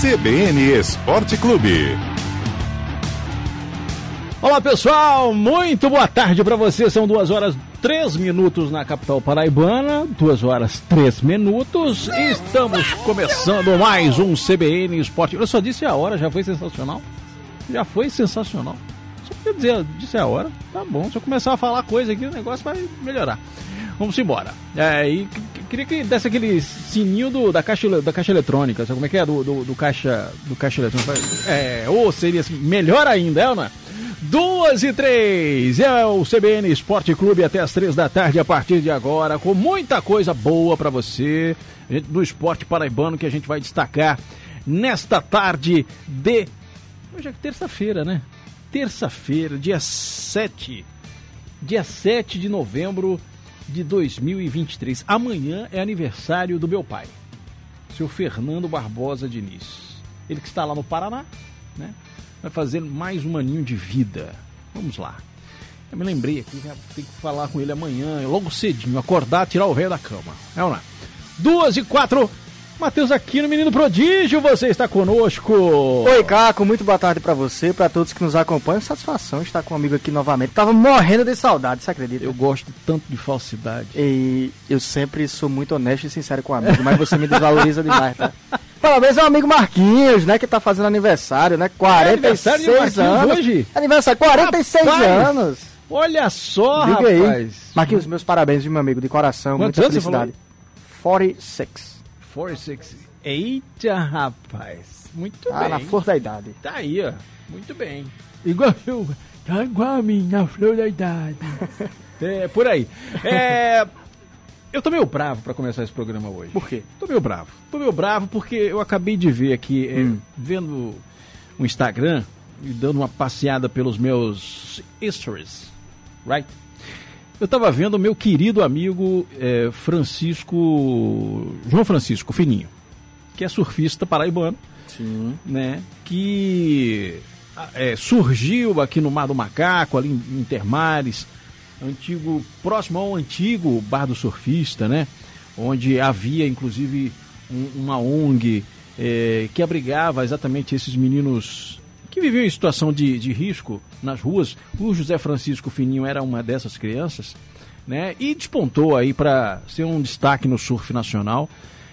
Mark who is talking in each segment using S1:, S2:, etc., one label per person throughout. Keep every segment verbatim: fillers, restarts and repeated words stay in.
S1: C B N Esporte Clube.
S2: Olá pessoal, muito boa tarde para você, são duas horas três minutos na capital paraibana, duas horas três minutos, e estamos começando mais um C B N Esporte. Eu só disse a hora, já foi sensacional, já foi sensacional, só quer dizer, disse a hora, tá bom, se eu começar a falar coisa aqui o negócio vai melhorar. Vamos embora. É, e queria que desse aquele sininho do, da, caixa, da caixa eletrônica, sabe como é que é? Do, do, do, caixa, do caixa eletrônica. É, ou seria assim, melhor ainda, é ou não é? Duas e três, é o C B N Esporte Clube até as três da tarde a partir de agora, com muita coisa boa pra você, do esporte paraibano que a gente vai destacar nesta tarde de... Hoje é terça-feira, né? Terça-feira, dia sete, dia sete de novembro de dois mil e vinte e três. Amanhã é aniversário do meu pai, seu Fernando Barbosa Diniz. Ele que está lá no Paraná, né? Vai fazer mais um aninho de vida. Vamos lá. Eu me lembrei aqui, já tenho que falar com ele amanhã, logo cedinho, acordar, tirar o velho da cama. É ou não? Duas e quatro. Matheus Aquino, menino prodígio, você está conosco.
S3: Oi, Caco, muito boa tarde pra você, pra todos que nos acompanham. Satisfação estar com um amigo aqui novamente. Tava morrendo de saudade, você acredita?
S2: Eu gosto tanto de falsidade.
S3: E eu sempre sou muito honesto e sincero com o amigo, mas você me desvaloriza demais, tá? Parabéns ao amigo Marquinhos, né, que tá fazendo aniversário, né? quarenta e seis é anos. Hoje? Aniversário, quarenta e seis rapaz, anos.
S2: Olha só,
S3: Diga
S2: rapaz.
S3: Aí. Marquinhos, meus parabéns, meu amigo, de coração.
S2: Quantos
S3: muita
S2: anos
S3: felicidade. quarenta e seis.
S2: quarenta e seis. Eita, rapaz. Muito
S3: tá
S2: bem.
S3: Tá na flor da idade.
S2: Tá aí, ó. Muito bem. Igual eu. Tá igual a mim, na flor da idade. É, por aí. É... Eu tô meio bravo pra começar esse programa hoje.
S3: Por quê?
S2: Tô meio bravo. Tô meio bravo porque eu acabei de ver aqui, hum. é, vendo o Instagram e dando uma passeada pelos meus stories, right? Eu tava vendo o meu querido amigo é, Francisco, João Francisco Fininho, que é surfista paraibano.
S3: Sim.
S2: Né? Que é, surgiu aqui no Mar do Macaco, ali em Intermares, antigo, próximo ao antigo Bar do Surfista, né? Onde havia inclusive um, uma O N G é, que abrigava exatamente esses meninos que viviam em situação de, de risco nas ruas. O José Francisco Fininho era uma dessas crianças, né? E despontou aí para ser um destaque no surf nacional.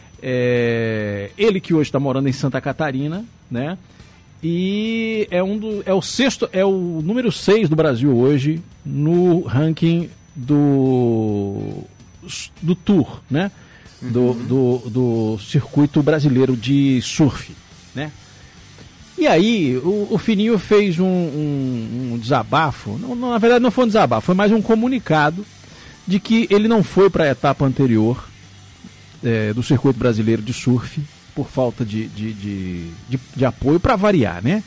S2: É, ele que hoje está morando em Santa Catarina, né? E é, um do, é o sexto, é o número seis do Brasil hoje no ranking do, do Tour, né? Uhum. Do, do, do circuito brasileiro de surf, né? E aí o, o Fininho fez um, um, um desabafo, não, não, na verdade não foi um desabafo, foi mais um comunicado de que ele não foi para a etapa anterior é, do circuito brasileiro de surf, por falta de, de, de, de, de apoio, para variar, né?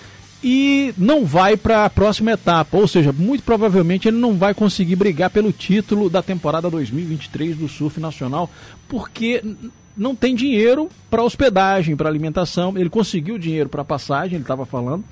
S2: E não vai para a próxima etapa, ou seja, muito provavelmente ele não vai conseguir brigar pelo título da temporada dois mil e vinte e três do surf nacional, porque não tem dinheiro para hospedagem, para alimentação. Ele conseguiu dinheiro para passagem, ele estava falando,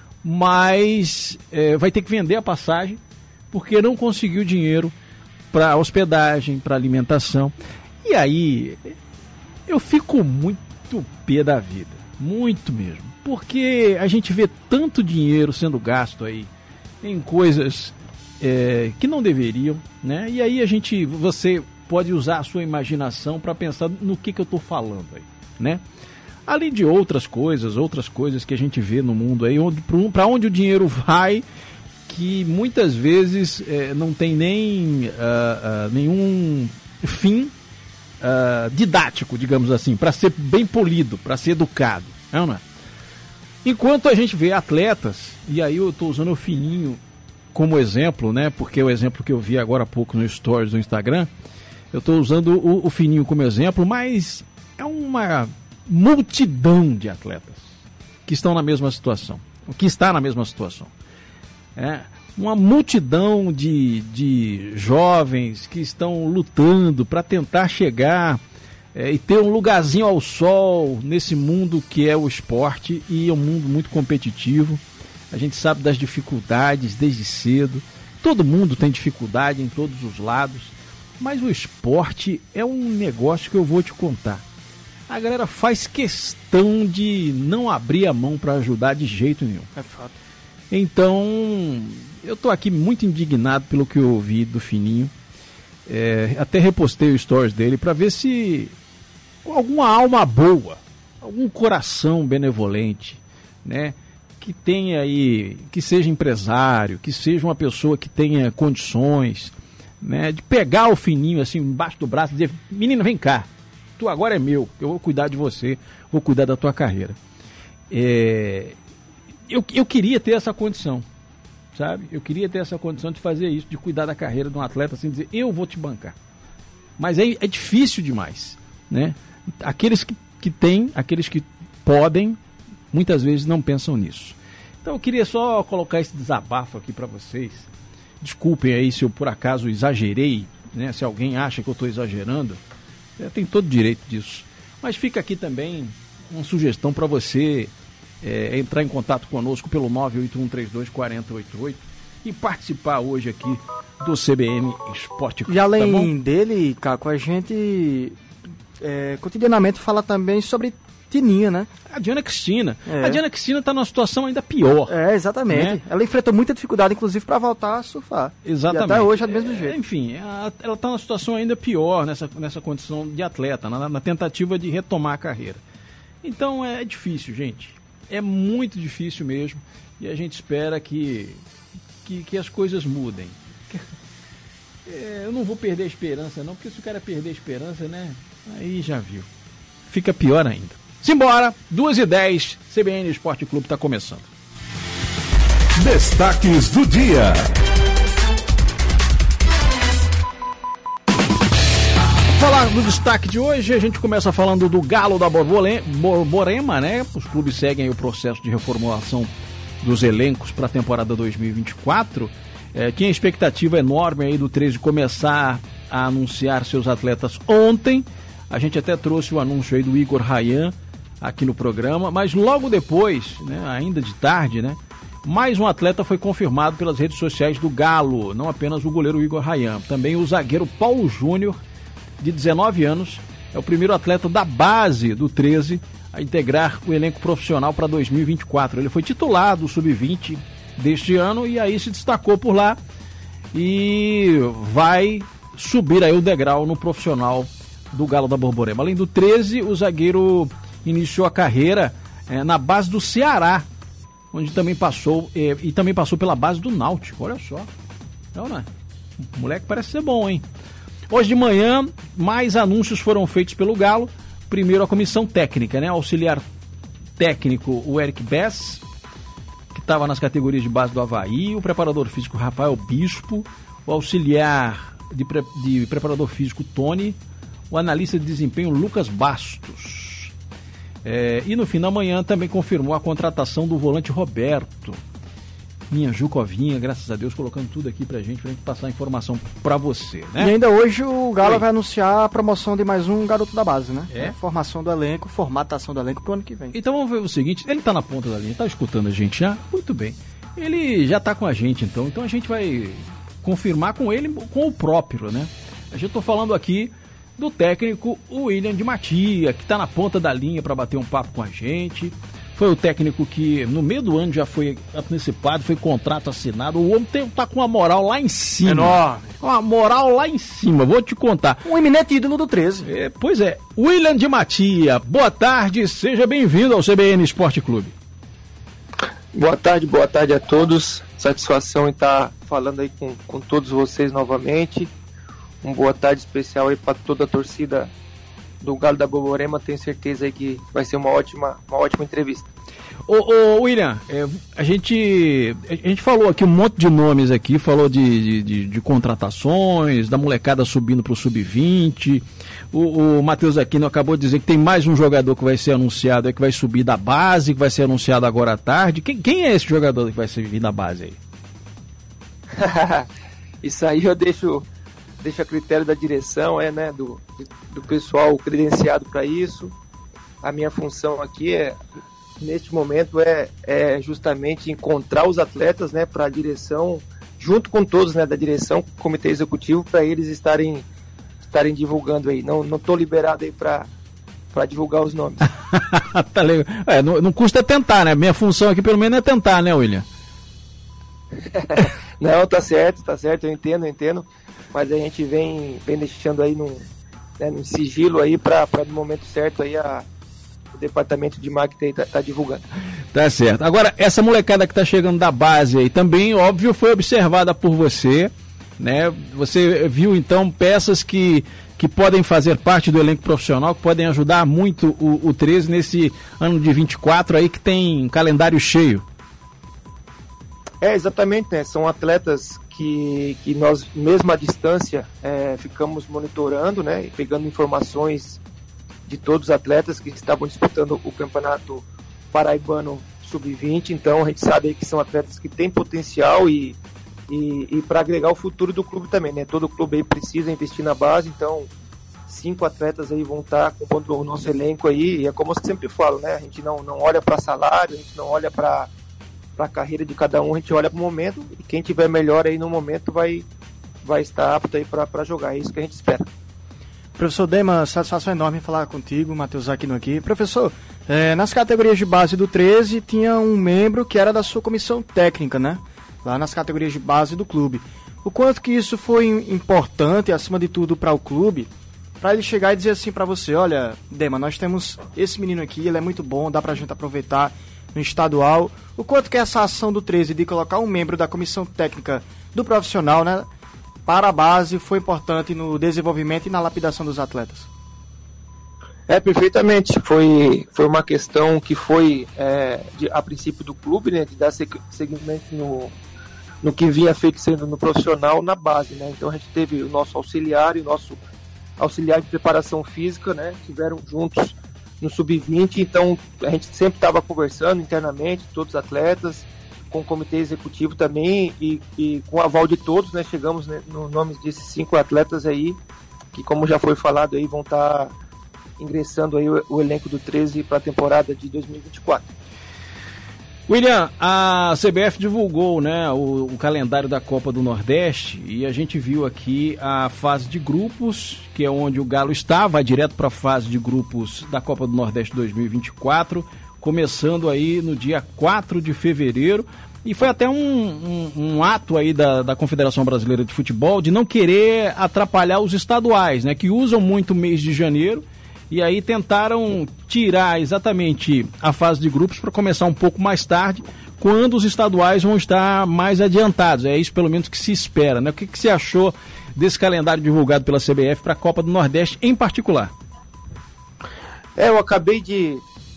S2: mas é, vai ter que vender a passagem, porque não conseguiu dinheiro para hospedagem, para alimentação. E aí eu fico muito pé da vida, muito mesmo, porque a gente vê tanto dinheiro sendo gasto aí em coisas é, que não deveriam, né? E aí a gente, você pode usar a sua imaginação para pensar no que, que eu estou falando aí, né? Além de outras coisas, outras coisas que a gente vê no mundo aí, onde, para onde o dinheiro vai, que muitas vezes é, não tem nem uh, uh, nenhum fim Uh, didático, digamos assim, para ser bem polido, para ser educado, não, não é? Enquanto a gente vê atletas, e aí eu estou usando o Fininho como exemplo, né? Porque é o exemplo que eu vi agora há pouco no Stories do Instagram, eu estou usando o, o Fininho como exemplo, mas é uma multidão de atletas que estão na mesma situação, que está na mesma situação. É uma multidão de, de jovens que estão lutando para tentar chegar é, e ter um lugarzinho ao sol nesse mundo que é o esporte, e é um mundo muito competitivo. A gente sabe das dificuldades desde cedo, todo mundo tem dificuldade em todos os lados, mas o esporte é um negócio que eu vou te contar. a galera faz questão de não abrir a mão para ajudar de jeito nenhum.
S3: É fato.
S2: Então, eu tô aqui muito indignado pelo que eu ouvi do Fininho. É, até repostei o stories dele para ver se alguma alma boa, algum coração benevolente, né, que tenha aí, que seja empresário, que seja uma pessoa que tenha condições, né, de pegar o Fininho assim embaixo do braço e dizer: menino, vem cá, tu agora é meu, eu vou cuidar de você, vou cuidar da tua carreira. É, eu, eu queria ter essa condição, sabe? Eu queria ter essa condição de fazer isso, de cuidar da carreira de um atleta, assim, dizer: eu vou te bancar. Mas é, é difícil demais, né? Aqueles que, que têm, aqueles que podem, muitas vezes não pensam nisso. Então eu queria só colocar esse desabafo aqui para vocês. Desculpem aí se eu por acaso exagerei, né? Se alguém acha que eu estou exagerando, é, tem todo direito disso. Mas fica aqui também uma sugestão para você é, entrar em contato conosco pelo nove oito um três dois quatro zero oito oito e participar hoje aqui do C B N Esporte Clube.
S3: E além tá dele, Caco, a gente é, cotidianamente fala também sobre Tininha, né?
S2: A Diana Cristina. É. A Diana Cristina está numa situação ainda pior.
S3: É, exatamente. Né? Ela enfrentou muita dificuldade, inclusive, para voltar a surfar.
S2: Exatamente.
S3: E até hoje é do mesmo
S2: é,
S3: jeito.
S2: Enfim, ela está numa situação ainda pior nessa, nessa condição de atleta, na, na tentativa de retomar a carreira. Então é difícil, gente. É muito difícil mesmo. E a gente espera que, que, que as coisas mudem. É, eu não vou perder a esperança, não, porque se o cara perder a esperança, né? Aí já viu. Fica pior ainda. Simbora, duas e dez, C B N Esporte Clube está começando.
S1: Destaques do dia.
S2: Falar do destaque de hoje, a gente começa falando do Galo da Borborema, né? Os clubes seguem aí o processo de reformulação dos elencos para a temporada dois mil e vinte e quatro. É, tinha expectativa enorme aí do treze começar a anunciar seus atletas ontem. A gente até trouxe o anúncio aí do Igor Rayan aqui no programa, mas logo depois, né, ainda de tarde, né, mais um atleta foi confirmado pelas redes sociais do Galo, não apenas o goleiro Igor Rayan, também o zagueiro Paulo Júnior, de dezenove anos, é o primeiro atleta da base do treze a integrar o elenco profissional para dois mil e vinte e quatro. Ele foi titular do sub vinte deste ano e aí se destacou por lá e vai subir aí o degrau no profissional do Galo da Borborema. Além do treze, o zagueiro iniciou a carreira é, na base do Ceará, onde também passou é, e também passou pela base do Náutico. Olha só, então, né? O moleque parece ser bom, hein? Hoje de manhã, mais anúncios foram feitos pelo Galo. Primeiro a comissão técnica, né? Auxiliar técnico, o Eric Bess, que estava nas categorias de base do Avaí, o preparador físico Rafael Bispo, o auxiliar de, pre... de preparador físico Tony, o analista de desempenho Lucas Bastos. É, e no fim da manhã também confirmou a contratação do volante Roberto. Minha Jucovinha, graças a Deus, colocando tudo aqui pra gente, pra gente passar a informação pra você, né?
S3: E ainda hoje o Galo Oi. vai anunciar a promoção de mais um garoto da base, né?
S2: É?
S3: Formação do elenco, formatação do elenco pro ano que vem.
S2: Então vamos ver o seguinte, ele tá na ponta da linha, tá escutando a gente já? Muito bem. Ele já tá com a gente, então, então a gente vai confirmar com ele, com o próprio, né? A gente tô falando aqui do técnico William de Matia, que está na ponta da linha para bater um papo com a gente. Foi o técnico que no meio do ano já foi antecipado, foi contrato assinado. O homem está com uma moral lá em cima.
S3: Enorme.
S2: Uma moral lá em cima, vou te contar.
S3: Um eminente ídolo do treze.
S2: É, pois é, William de Matia, boa tarde, seja bem-vindo ao C B N Esporte Clube.
S4: Boa tarde, boa tarde a todos. Satisfação em estar falando aí com, com todos vocês novamente. Um boa tarde especial aí para toda a torcida do Galo da Borborema. Tenho certeza aí que vai ser uma ótima, uma ótima entrevista.
S2: Ô, ô William, é, a, gente, a gente falou aqui um monte de nomes aqui, falou de, de, de, de contratações, da molecada subindo para o sub vinte. O, o Matheus Aquino acabou de dizer que tem mais um jogador que vai ser anunciado, é, que vai subir da base, que vai ser anunciado agora à tarde. Quem, quem é esse jogador que vai subir da base aí?
S4: Isso aí eu deixo... deixa a critério da direção, é, né, do, do pessoal credenciado para isso. A minha função aqui é, neste momento, é, é justamente encontrar os atletas, né, para a direção, junto com todos, né, da direção, comitê executivo, para eles estarem, estarem divulgando aí. Não não estou liberado aí para para divulgar os nomes.
S2: Tá legal. É, não, não custa tentar, né? Minha função aqui pelo menos é tentar, né, William?
S4: Não, tá certo, tá certo, eu entendo, eu entendo. Mas a gente vem, vem deixando aí num, né, num sigilo aí para no momento certo aí a, o departamento de marketing tá, tá divulgando.
S2: Tá certo. Agora, essa molecada que tá chegando da base aí também, óbvio, foi observada por você, né? Você viu então peças que, que podem fazer parte do elenco profissional, que podem ajudar muito o, o treze nesse ano de vinte e quatro aí que tem um calendário cheio.
S4: É, exatamente, né? São atletas que, que nós, mesmo à distância, é, ficamos monitorando, né? E pegando informações de todos os atletas que estavam disputando o campeonato paraibano sub vinte. Então, a gente sabe aí que são atletas que têm potencial e, e, e para agregar o futuro do clube também, né? Todo clube aí precisa investir na base, então cinco atletas aí vão estar compondo o nosso elenco aí. E é como eu sempre falo, né? A gente não, não olha para salário, a gente não olha para para a carreira de cada um, a gente olha para o momento e quem tiver melhor aí no momento vai, vai estar apto aí para jogar, é isso que a gente espera.
S3: Professor Dema, satisfação enorme falar contigo, Matheus Aquino aqui. Professor, é, nas categorias de base do treze tinha um membro que era da sua comissão técnica, né? Lá nas categorias de base do clube. O quanto que isso foi importante, acima de tudo, para o clube, para ele chegar e dizer assim para você, olha, Dema, nós temos esse menino aqui, ele é muito bom, dá pra gente aproveitar no estadual. O quanto que essa ação do treze de colocar um membro da comissão técnica do profissional, né, para a base foi importante no desenvolvimento e na lapidação dos atletas?
S4: É, perfeitamente. Foi, foi uma questão que foi é, de, a princípio do clube, né, de dar seguimento no, no que vinha feito sendo no profissional na base, né? Então a gente teve o nosso auxiliar e o nosso auxiliar de preparação física, né, estiveram juntos no sub vinte, então a gente sempre estava conversando internamente, todos os atletas, com o comitê executivo também, e, e com o aval de todos, né, chegamos, né, no nome desses cinco atletas aí, que como já foi falado aí, vão estar tá ingressando aí o, o elenco do treze para a temporada de dois mil e vinte e quatro.
S2: William, a C B F divulgou, né, o, o calendário da Copa do Nordeste e a gente viu aqui a fase de grupos, que é onde o Galo está, vai direto para a fase de grupos da Copa do Nordeste dois mil e vinte e quatro, começando aí no dia quatro de fevereiro, e foi até um, um, um ato aí da, da Confederação Brasileira de Futebol de não querer atrapalhar os estaduais, né, que usam muito o mês de janeiro. E aí tentaram tirar exatamente a fase de grupos para começar um pouco mais tarde, quando os estaduais vão estar mais adiantados. É isso pelo menos que se espera, né? O que, que você achou desse calendário divulgado pela C B F para a Copa do Nordeste em particular?
S4: É, eu acabei de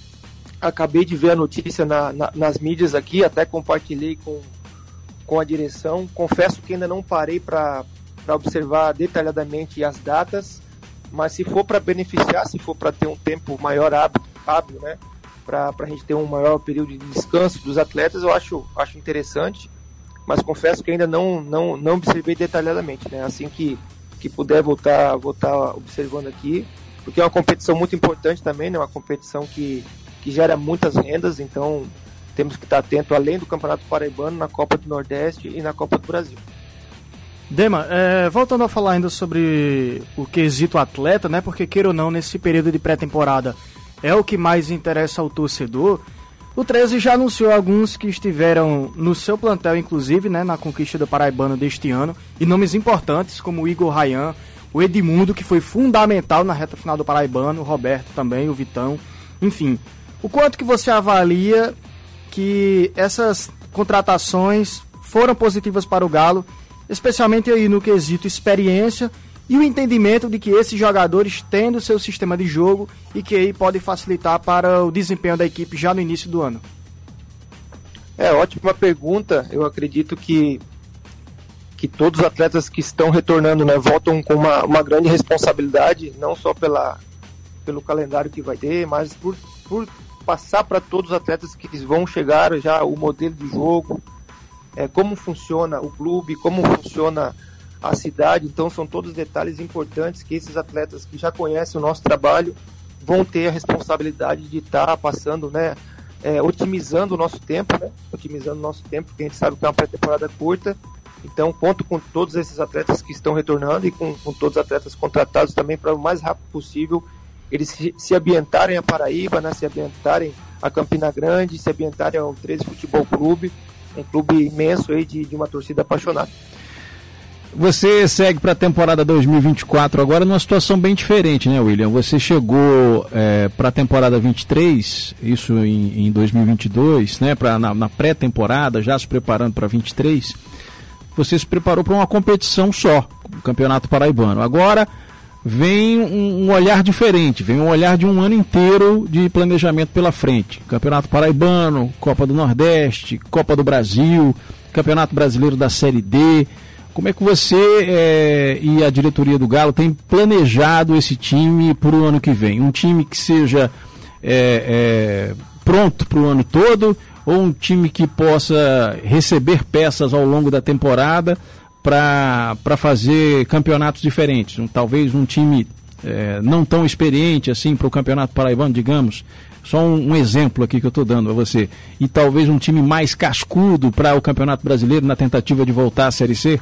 S4: acabei de ver a notícia na, na, nas mídias aqui, até compartilhei com, com a direção. Confesso que ainda não parei para observar detalhadamente as datas, mas se for para beneficiar, se for para ter um tempo maior hábil, hábil né, para a gente ter um maior período de descanso dos atletas, eu acho, acho interessante, mas confesso que ainda não, não, não observei detalhadamente, né, assim que, que puder voltar, voltar observando aqui, porque é uma competição muito importante também, né, uma competição que, que gera muitas rendas, então temos que estar atento além do Campeonato Paraibano, na Copa do Nordeste e na Copa do Brasil.
S3: Dema, é, voltando a falar ainda sobre o quesito atleta, né? Porque, queira ou não, nesse período de pré-temporada é o que mais interessa ao torcedor. O treze já anunciou alguns que estiveram no seu plantel, inclusive, né, na conquista do Paraibano deste ano, e nomes importantes como o Igor Rayan, o Edmundo, que foi fundamental na reta final do Paraibano, o Roberto também, o Vitão, enfim. O quanto que você avalia que essas contratações foram positivas para o Galo, especialmente aí no quesito experiência e o entendimento de que esses jogadores têm o seu sistema de jogo e que aí pode facilitar para o desempenho da equipe já no início do ano?
S4: É, ótima pergunta. Eu acredito que, que todos os atletas que estão retornando, né, voltam com uma, uma grande responsabilidade, não só pela, pelo calendário que vai ter, mas por, por passar para todos os atletas que vão chegar já o modelo de jogo, É, como funciona o clube, como funciona a cidade. Então são todos detalhes importantes que esses atletas que já conhecem o nosso trabalho vão ter a responsabilidade de estar tá passando, né, é, otimizando o nosso tempo, né, otimizando o nosso tempo, porque a gente sabe que é uma pré-temporada curta. Então conto com todos esses atletas que estão retornando e com, com todos os atletas contratados também para o mais rápido possível eles se, se ambientarem a Paraíba, né, se ambientarem a Campina Grande, se ambientarem ao treze Futebol Clube, um clube imenso aí de, de uma torcida apaixonada.
S2: Você segue para a temporada dois mil e vinte e quatro agora numa situação bem diferente, né, William? Você chegou é, para a temporada vinte e três, isso em, em dois mil e vinte e dois, né, pra, na, na pré-temporada, já se preparando para vinte e três. Você se preparou para uma competição só, o Campeonato Paraibano. Agora vem um, um olhar diferente, vem um olhar de um ano inteiro de planejamento pela frente. Campeonato Paraibano, Copa do Nordeste, Copa do Brasil, Campeonato Brasileiro da Série D. Como é que você é, e a diretoria do Galo tem planejado esse time para o ano que vem? Um time que seja é, é, pronto para o ano todo, ou um time que possa receber peças ao longo da temporada para fazer campeonatos diferentes? Um, talvez um time é, não tão experiente assim para o Campeonato Paraibano, digamos. Só um, um exemplo aqui que eu estou dando a você. E talvez um time mais cascudo para o Campeonato Brasileiro na tentativa de voltar à Série C?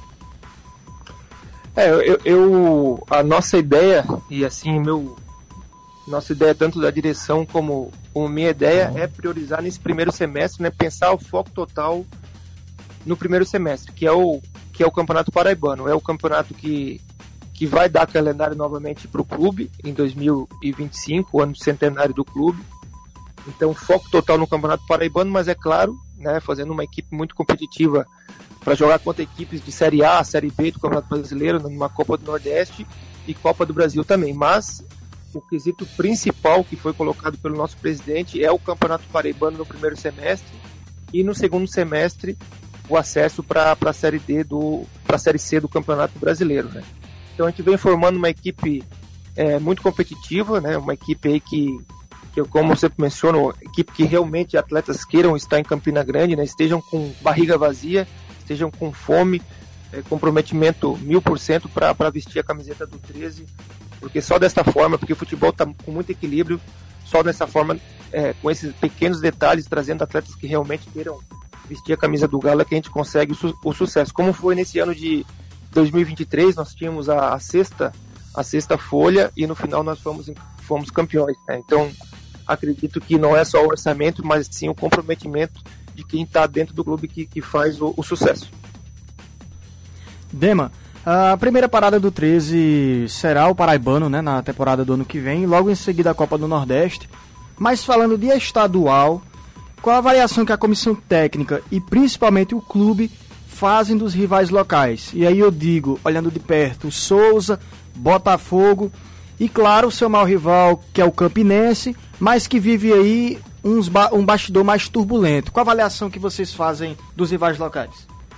S4: É, eu, eu, a nossa ideia, e assim, meu, nossa ideia tanto da direção como, como minha ideia é priorizar nesse primeiro semestre, né, pensar o foco total no primeiro semestre, que é o, que é o Campeonato Paraibano. É o campeonato que, que vai dar calendário novamente para o clube em dois mil e vinte e cinco, o ano centenário do clube. Então, foco total no Campeonato Paraibano, mas é claro, né, fazendo uma equipe muito competitiva para jogar contra equipes de Série A, Série B do Campeonato Brasileiro, numa Copa do Nordeste e Copa do Brasil também. Mas o quesito principal que foi colocado pelo nosso presidente é o Campeonato Paraibano no primeiro semestre e no segundo semestre o acesso para a Série D do, para a Série C do Campeonato Brasileiro, né? Então a gente vem formando uma equipe é, muito competitiva, né? Uma equipe aí que, que eu, como eu sempre menciono, equipe que realmente atletas queiram estar em Campina Grande, né? Estejam com barriga vazia, estejam com fome, é, comprometimento mil por cento para vestir a camiseta do treze, porque só desta forma, porque o futebol está com muito equilíbrio, só dessa forma, é, com esses pequenos detalhes, trazendo atletas que realmente queiram vestir a camisa do Galo, é que a gente consegue o, su o sucesso. Como foi nesse ano de dois mil e vinte e três, nós tínhamos a, a, sexta, a sexta folha e no final nós fomos, fomos campeões, né? Então, acredito que não é só o orçamento, mas sim o comprometimento de quem está dentro do clube que, que faz o, o sucesso.
S3: Dema, a primeira parada do treze será o Paraibano, né, na temporada do ano que vem, logo em seguida a Copa do Nordeste. Mas falando de estadual, qual a avaliação que a comissão técnica e principalmente o clube fazem dos rivais locais? E aí eu digo, olhando de perto, Souza, Botafogo e claro o seu maior rival, que é o Campinense, mas que vive aí uns ba um bastidor mais turbulento. Qual a avaliação que vocês fazem dos rivais locais?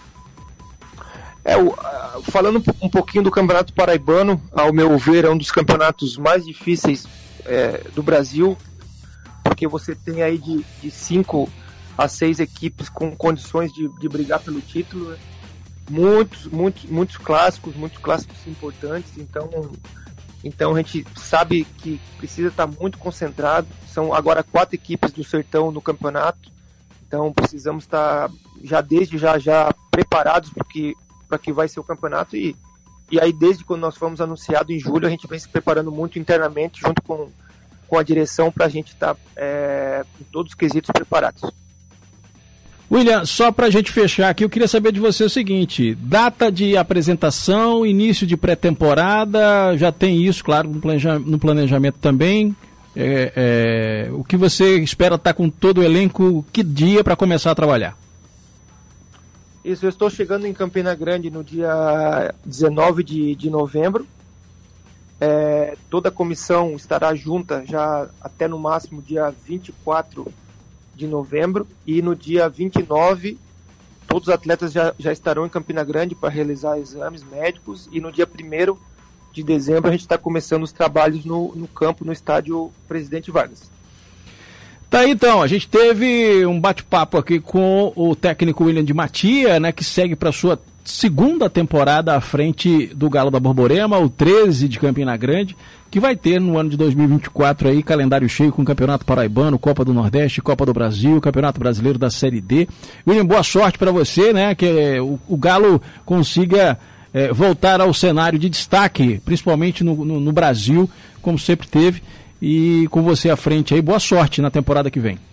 S4: É, o, falando um pouquinho do Campeonato Paraibano, ao meu ver, é um dos campeonatos mais difíceis é, do Brasil, porque você tem aí de, de cinco a seis equipes com condições de, de brigar pelo título, né? Muitos, muitos, muitos clássicos, muitos clássicos importantes, então... Então a gente sabe que precisa estar muito concentrado. São agora quatro equipes do Sertão no campeonato. Então precisamos estar já desde já, já preparados para que, para que vai ser o campeonato. E, e aí desde quando nós fomos anunciados em julho, a gente vem se preparando muito internamente junto com, com a direção para a gente estar é, com todos os quesitos preparados.
S2: William, só para a gente fechar aqui, eu queria saber de você o seguinte: data de apresentação, início de pré-temporada, já tem isso, claro, no planejamento, no planejamento também. É, é, o que você espera estar com todo o elenco, que dia para começar a trabalhar?
S4: Isso, eu estou chegando em Campina Grande no dia dezenove de, de novembro. É, toda a comissão estará junta já até no máximo dia vinte e quatro de novembro, e no dia vinte e nove todos os atletas já, já estarão em Campina Grande para realizar exames médicos, e no dia primeiro de dezembro a gente está começando os trabalhos no, no campo, no estádio Presidente Vargas.
S2: Tá aí, então, a gente teve um bate-papo aqui com o técnico William de Matia, né, que segue para sua segunda temporada à frente do Galo da Borborema, o treze de Campina Grande, que vai ter no ano de dois mil e vinte e quatro aí calendário cheio com Campeonato Paraibano, Copa do Nordeste, Copa do Brasil, Campeonato Brasileiro da Série D. William, boa sorte para você, né, que o, o Galo consiga é, voltar ao cenário de destaque, principalmente no, no, no Brasil, como sempre teve, e com você à frente aí, boa sorte na temporada que vem.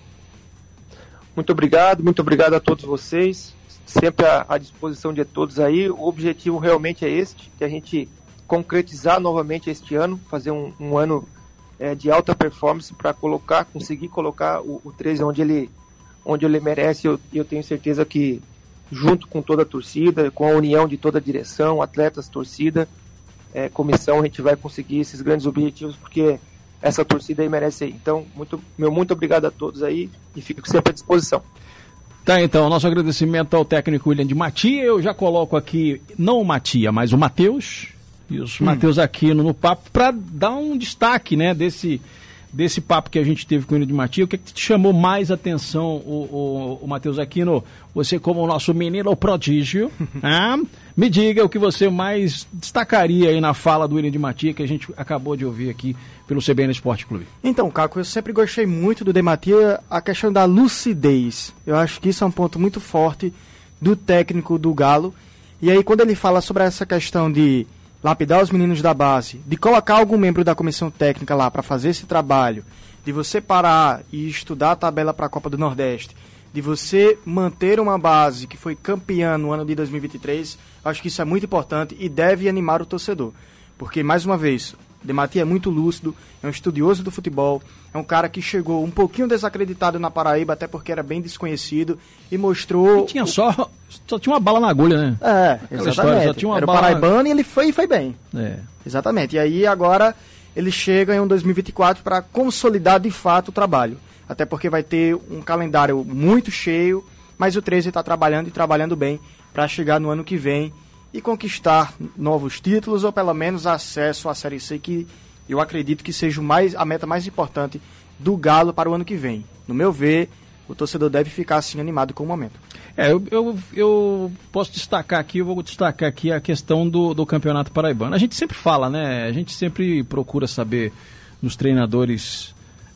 S4: Muito obrigado, muito obrigado a todos vocês, sempre à, à disposição de todos aí. O objetivo realmente é este, que a gente concretizar novamente este ano, fazer um, um ano é, de alta performance para colocar, conseguir colocar o, o treze onde ele, onde ele merece. Eu, eu tenho certeza que junto com toda a torcida, com a união de toda a direção, atletas, torcida, é, comissão, a gente vai conseguir esses grandes objetivos, porque essa torcida aí merece aí. Então, muito, meu muito obrigado a todos aí e fico sempre à disposição.
S2: Tá, então, nosso agradecimento ao técnico William de Matia. Eu já coloco aqui, não o Matia, mas o Matheus, e os hum. Matheus Aquino no papo, para dar um destaque, né, desse... desse papo que a gente teve com o William de Matia. O que, é que te chamou mais atenção, o, o, o Matheus Aquino? Você, como o nosso menino prodígio, ah, me diga o que você mais destacaria aí na fala do William de Matia, que a gente acabou de ouvir aqui pelo C B N Esporte Clube.
S3: Então, Caco, eu sempre gostei muito do de Matia, a questão da lucidez. Eu acho que isso é um ponto muito forte do técnico do Galo. E aí, quando ele fala sobre essa questão de lapidar os meninos da base, de colocar algum membro da comissão técnica lá para fazer esse trabalho, de você parar e estudar a tabela para a Copa do Nordeste, de você manter uma base que foi campeã no ano de dois mil e vinte e três, acho que isso é muito importante e deve animar o torcedor. Porque, mais uma vez, de Matia é muito lúcido, é um estudioso do futebol, é um cara que chegou um pouquinho desacreditado na Paraíba, até porque era bem desconhecido, e mostrou...
S2: E tinha só, só tinha uma bala na agulha, né?
S3: É,
S2: Aquela
S3: exatamente.
S2: História, só tinha uma
S3: era
S2: bala
S3: o paraibano
S2: na...
S3: e ele foi e foi bem.
S2: É.
S3: Exatamente. E aí agora ele chega em um dois mil e vinte e quatro para consolidar de fato o trabalho. Até porque vai ter um calendário muito cheio, mas o treze está trabalhando e trabalhando bem para chegar no ano que vem e conquistar novos títulos ou pelo menos acesso à Série C, que eu acredito que seja o mais, a meta mais importante do Galo para o ano que vem. No meu ver, o torcedor deve ficar assim animado com o momento.
S2: É, eu, eu, eu posso destacar aqui, eu vou destacar aqui a questão do, do Campeonato Paraibano. A gente sempre fala, né? A gente sempre procura saber nos treinadores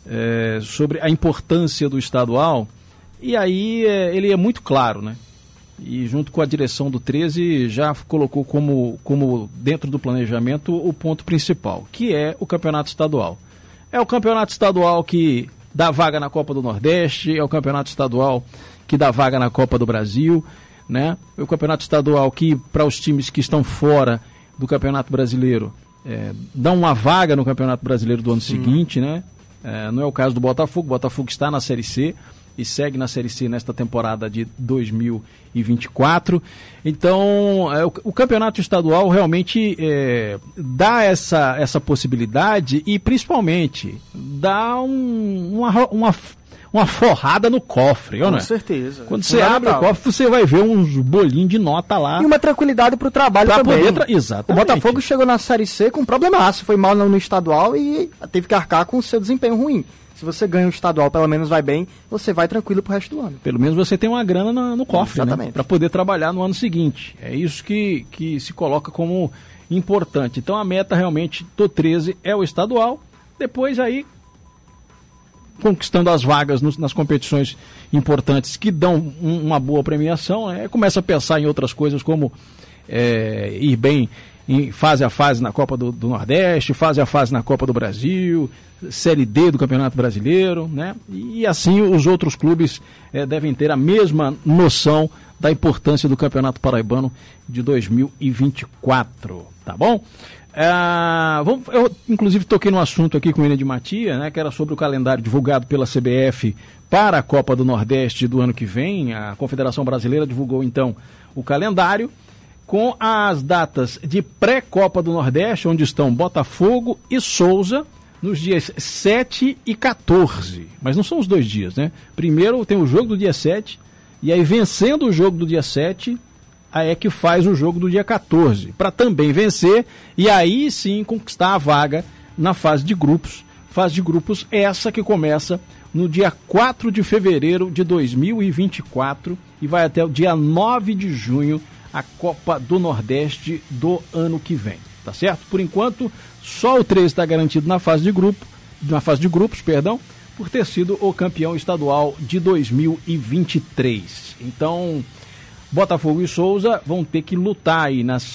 S2: é, sobre a importância do estadual, e aí é, ele é muito claro, né? E junto com a direção do treze já colocou como, como dentro do planejamento o ponto principal, que é o campeonato estadual. É o campeonato estadual que dá vaga na Copa do Nordeste, é o campeonato estadual que dá vaga na Copa do Brasil, né? É o campeonato estadual que, para os times que estão fora do Campeonato Brasileiro, é, dá uma vaga no Campeonato Brasileiro do ano Sim. seguinte, né? É, não é o caso do Botafogo, o Botafogo está na Série C e segue na Série C nesta temporada de dois mil e vinte e quatro. Então, é, o, o campeonato estadual realmente é, dá essa, essa possibilidade e, principalmente, dá um, uma, uma, uma forrada no cofre,
S3: Com
S2: não é?
S3: certeza.
S2: Quando você abre o cofre, você vai ver uns bolinhos de nota lá.
S3: E uma tranquilidade pro trabalho
S2: pra
S3: também.
S2: Poder tra... Exatamente.
S3: O Botafogo chegou na Série C com um problemaço, foi mal no, no estadual e teve que arcar com o seu desempenho ruim. Se você ganha o estadual, pelo menos vai bem, você vai tranquilo pro resto do ano.
S2: Pelo menos você tem uma grana no, no cofre,
S3: Exatamente.
S2: Né? Para poder trabalhar no ano seguinte. É isso que, que se coloca como importante. Então a meta realmente do treze é o estadual. Depois aí, conquistando as vagas nos, nas competições importantes que dão um, uma boa premiação, né? Começa a pensar em outras coisas como é, ir bem em fase a fase na Copa do, do Nordeste, fase a fase na Copa do Brasil, Série D do Campeonato Brasileiro, né? E assim os outros clubes é, devem ter a mesma noção da importância do Campeonato Paraibano de dois mil e vinte e quatro, tá bom? É, vamos, eu inclusive toquei no assunto aqui com o William de Matia, né, que era sobre o calendário divulgado pela C B F para a Copa do Nordeste do ano que vem. A Confederação Brasileira divulgou então o calendário com as datas de pré-Copa do Nordeste, onde estão Botafogo e Souza, nos dias sete e quatorze. Mas não são os dois dias, né? Primeiro tem o jogo do dia sete, e aí vencendo o jogo do dia sete, aí é que faz o jogo do dia quatorze, para também vencer, e aí sim conquistar a vaga na fase de grupos. Fase de grupos essa que começa no dia quatro de fevereiro de dois mil e vinte e quatro e vai até o dia nove de junho, a Copa do Nordeste do ano que vem, tá certo? Por enquanto, só o treze está garantido na fase de grupo, na fase de grupos, perdão, por ter sido o campeão estadual de dois mil e vinte e três. Então, Botafogo e Souza vão ter que lutar aí nas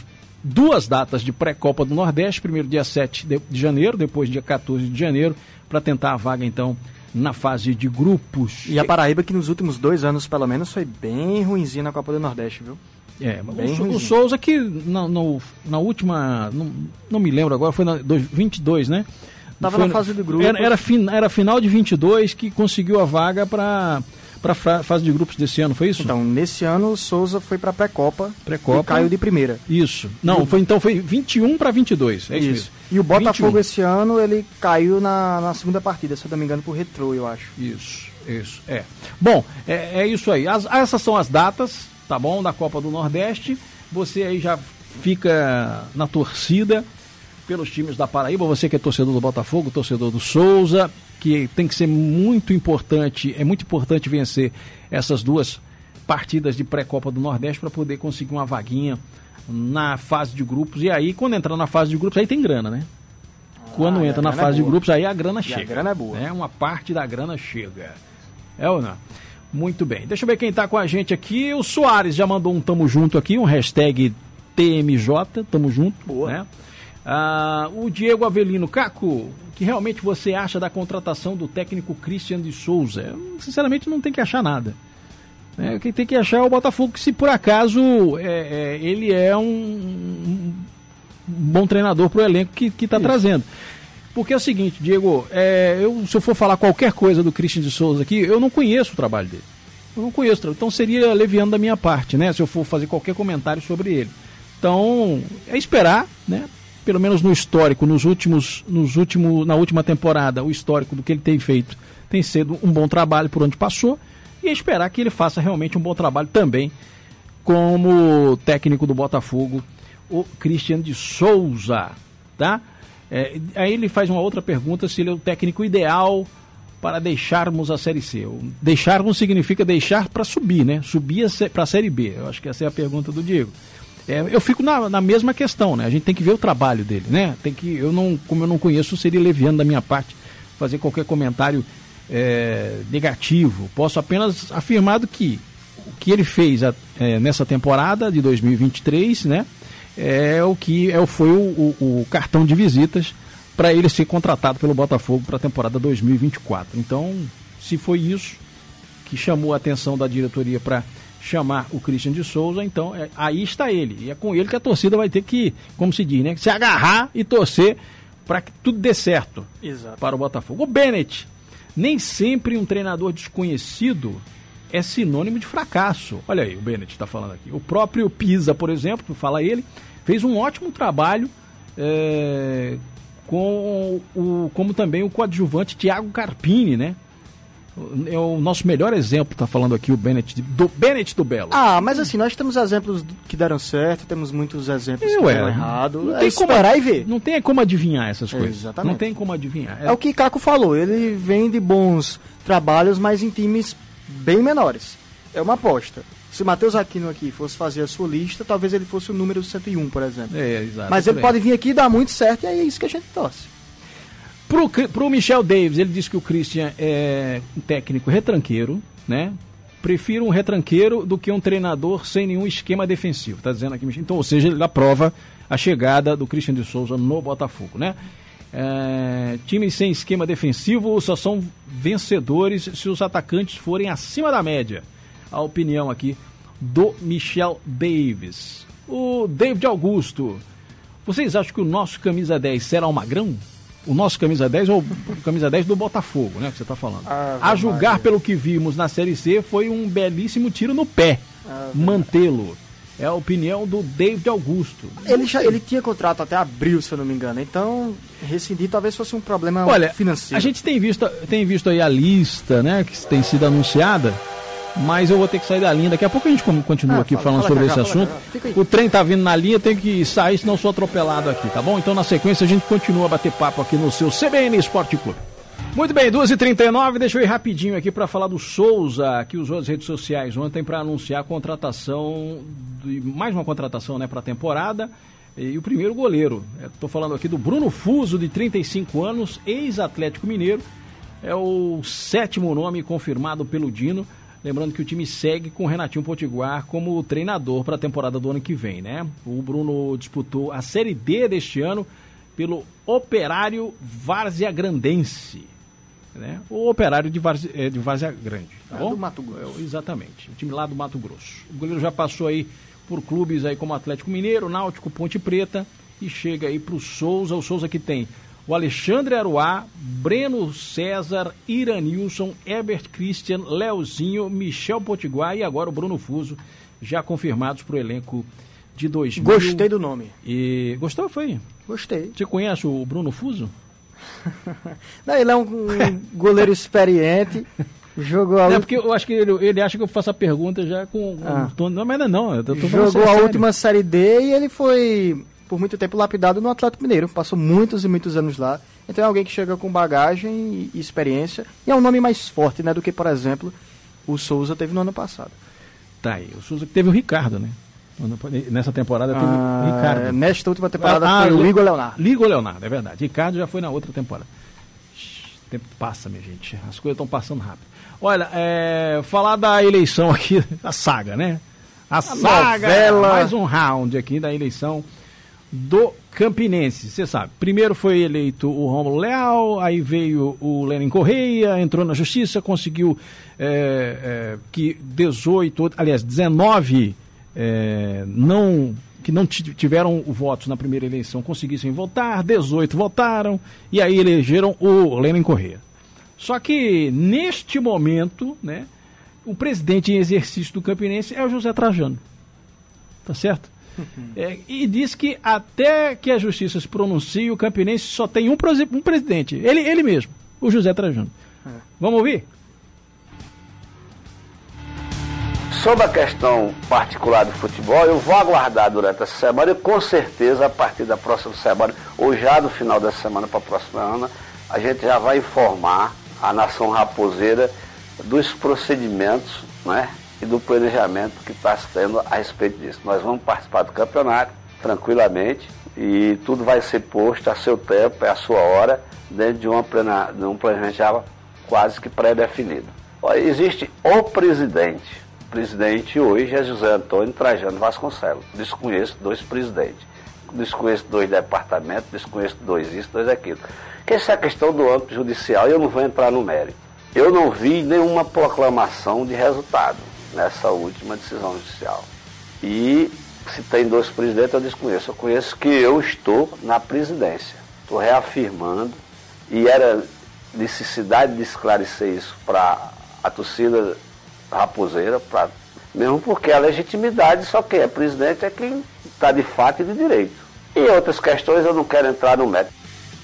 S2: duas datas de pré-Copa do Nordeste, primeiro dia sete de janeiro, depois dia quatorze de janeiro, para tentar a vaga, então, na fase de grupos.
S3: E a Paraíba, que nos últimos dois anos, pelo menos, foi bem ruinzinho na Copa do Nordeste, viu?
S2: É, bem o, o Souza que na, no, na última, não, não me lembro agora, foi na vinte e dois, né?
S3: Estava na fase de grupos.
S2: Era, era, fin, era final de vinte e dois que conseguiu a vaga para para a fase de grupos desse ano, foi isso?
S3: Então, nesse ano o Souza foi para a pré-copa,
S2: pré-copa
S3: e caiu de primeira.
S2: Isso. Não, foi, então foi vinte e um para vinte e dois, é isso, isso mesmo.
S3: E o Botafogo vinte e um. Esse ano, ele caiu na, na segunda partida, se eu não me engano, por Retrô, eu acho.
S2: Isso, isso, é. Bom, é, é isso aí. As, essas são as datas, tá bom, da Copa do Nordeste. Você aí já fica na torcida pelos times da Paraíba, você que é torcedor do Botafogo, torcedor do Souza, que tem que ser muito importante, é muito importante vencer essas duas partidas de pré-Copa do Nordeste para poder conseguir uma vaguinha na fase de grupos. E aí, quando entrar na fase de grupos, aí tem grana, né? Ah, quando entra na fase é de grupos, aí a grana e chega. A
S3: grana é boa.
S2: É, uma parte da grana chega. É ou não? Muito bem. Deixa eu ver quem tá com a gente aqui. O Soares já mandou um tamo junto aqui, um hashtag T M J, tamo junto. Boa. Né? Ah, o Diego Avelino, Caco, o que realmente você acha da contratação do técnico Christian de Souza? Eu, sinceramente, não tem que achar nada. É, quem tem que achar é o Botafogo, que se por acaso é, é, ele é um, um bom treinador para o elenco que está trazendo. Porque é o seguinte, Diego, é, eu, se eu for falar qualquer coisa do Christian de Souza aqui, eu não conheço o trabalho dele. Eu não conheço, então seria leviano da minha parte, né? Se eu for fazer qualquer comentário sobre ele. Então, é esperar, né? Pelo menos no histórico, nos últimos, nos últimos, na última temporada, o histórico do que ele tem feito tem sido um bom trabalho por onde passou, e esperar que ele faça realmente um bom trabalho também como técnico do Botafogo, o Christian de Souza, tá? É, aí ele faz uma outra pergunta, se ele é o técnico ideal para deixarmos a Série C. Deixarmos significa deixar para subir, né? Subir para a Série B. Eu acho que essa é a pergunta do Diego. É, eu fico na, na mesma questão, né? A gente tem que ver o trabalho dele, né? Tem que, eu não, como eu não conheço, seria leviano da minha parte fazer qualquer comentário é, negativo. Posso apenas afirmar do que o que ele fez a, é, nessa temporada de dois mil e vinte e três, né? É o que é, foi o, o, o cartão de visitas para ele ser contratado pelo Botafogo para a temporada dois mil e vinte e quatro. Então, se foi isso que chamou a atenção da diretoria para chamar o Christian de Souza, então é, aí está ele. E é com ele que a torcida vai ter que, como se diz, né, se agarrar e torcer para que tudo dê certo. Exato. Para o Botafogo. O Bennett, nem sempre um treinador desconhecido é sinônimo de fracasso. Olha aí, o Bennett está falando aqui. O próprio Pisa, por exemplo, fala ele, fez um ótimo trabalho é, com o, como também o coadjuvante Thiago Carpini, né? É o nosso melhor exemplo, está falando aqui o Bennett do, Bennett do Belo.
S3: Ah, mas assim, nós temos exemplos que deram certo, temos muitos exemplos Eu que deram errado.
S2: Não tem
S3: é
S2: como
S3: esperar e ver.
S2: Não tem como adivinhar essas coisas.
S3: É, exatamente.
S2: Não tem como adivinhar.
S3: É... é o que Caco falou, ele vem de bons trabalhos, mas em times bem menores. É uma aposta. Se Matheus Aquino aqui fosse fazer a sua lista, talvez ele fosse o número cento e um, por exemplo.
S2: É, exato.
S3: Mas ele pode vir aqui e dar muito certo, e é isso que a gente torce.
S2: Pro, pro Michel Davis, ele disse que o Christian é um técnico retranqueiro, né? Prefiro um retranqueiro do que um treinador sem nenhum esquema defensivo, tá dizendo aqui, Michel. Então, ou seja, ele aprova a chegada do Christian de Souza no Botafogo, né? É, times sem esquema defensivo só são vencedores se os atacantes forem acima da média. A opinião aqui do Michel Davis. O David Augusto, vocês acham que o nosso camisa dez será o Magrão? O nosso camisa dez ou o camisa dez do Botafogo, né, que você está falando. Ah, a julgar Maria. Pelo que vimos na Série C, foi um belíssimo tiro no pé, ah, mantê-lo. É a opinião do David Augusto.
S3: Ele, já, ele tinha contrato até abril, se eu não me engano. Então, rescindir talvez fosse um problema
S2: Olha,
S3: financeiro.
S2: A gente tem visto, tem visto aí a lista, né, que tem sido anunciada, mas eu vou ter que sair da linha. Daqui a pouco a gente continua ah, aqui fala, falando fala, sobre fala, esse fala, assunto. O trem tá vindo na linha, tem que sair, senão eu sou atropelado aqui, tá bom? Então, na sequência, a gente continua a bater papo aqui no seu C B N Esporte Clube. Muito bem, duas e trinta e nove, deixa eu ir rapidinho aqui para falar do Souza, que usou as redes sociais ontem para anunciar a contratação, de, mais uma contratação, né, para a temporada, e o primeiro goleiro. Estou falando aqui do Bruno Fuso, de trinta e cinco anos, ex-Atlético Mineiro, é o sétimo nome confirmado pelo Dino Lembrando que o time segue com o Renatinho Potiguar como treinador para a temporada do ano que vem, né? O Bruno disputou a Série D deste ano pelo Operário Várzea Grandense, né? O Operário de Várzea, de Várzea Grande, tá
S3: é
S2: bom?
S3: Do Mato Grosso.
S2: É, exatamente, o time lá do Mato Grosso. O goleiro já passou aí por clubes aí como Atlético Mineiro, Náutico, Ponte Preta e chega aí para o Souza. O Souza que tem o Alexandre Aruá, Breno César, Iranilson, Herbert Christian, Leozinho, Michel Potiguar e agora o Bruno Fuso, já confirmados para o elenco de dois mil.
S3: Gostei do nome.
S2: E gostou, foi?
S3: Gostei.
S2: Você conhece o Bruno Fuso?
S3: Não, ele é um, um goleiro experiente. Jogou a
S2: Não, porque eu acho que ele, ele acha que eu faço a pergunta já com...
S3: Ah.
S2: com não, mas não, não. Eu tô, tô
S3: Jogou a
S2: sério.
S3: última Série D e ele foi, por muito tempo, lapidado no Atlético Mineiro. Passou muitos e muitos anos lá. Então é alguém que chega com bagagem e experiência. E é um nome mais forte, né, do que, por exemplo, o Souza teve no ano passado.
S2: Tá aí. O Souza que teve o Ricardo, né? Nessa temporada teve
S3: Ah,
S2: o Ricardo.
S3: Nesta última temporada
S2: Ah,
S3: foi o
S2: Le-
S3: Igor Leonardo.
S2: Igor Leonardo, é verdade. Ricardo já foi na outra temporada. O tempo passa, minha gente. As coisas estão passando rápido. Olha, é, falar da eleição aqui, a saga, né? A, a saga,
S3: novela.
S2: mais um round aqui da eleição do Campinense. Você sabe, primeiro foi eleito o Rômulo Leal, aí veio o Lenin Correia, entrou na justiça, conseguiu é, é, que dezoito, aliás, dezenove é, não... que não tiveram votos na primeira eleição conseguissem votar, dezoito votaram, e aí elegeram o Lenin Correia. Só que, neste momento, né, o presidente em exercício do Campinense é o José Trajano. Tá certo? Uhum. É, e diz que até que a justiça se pronuncie, o Campinense só tem um, um presidente, ele, ele mesmo, o José Trajano. É. Vamos ouvir?
S5: Sobre a questão particular do futebol, eu vou aguardar durante essa semana e com certeza a partir da próxima semana, ou já no final dessa semana para a próxima semana, a gente já vai informar a nação raposeira dos procedimentos, né, e do planejamento que está se tendo a respeito disso. Nós vamos participar do campeonato tranquilamente e tudo vai ser posto a seu tempo, é a sua hora, dentro de, uma plena, de um planejamento já quase que pré-definido. Olha, existe o presidente. O presidente hoje é José Antônio Trajano Vasconcelos. Desconheço dois presidentes. Desconheço dois departamentos, desconheço dois isso, dois aquilo. Que essa é a questão do âmbito judicial e eu não vou entrar no mérito. Eu não vi nenhuma proclamação de resultado nessa última decisão judicial. E se tem dois presidentes eu desconheço. Eu conheço que eu estou na presidência. Estou reafirmando e era necessidade de esclarecer isso para a torcida raposeira, pra, mesmo porque a legitimidade só quem é presidente é quem está de fato e de direito. E outras questões eu não quero entrar no mérito.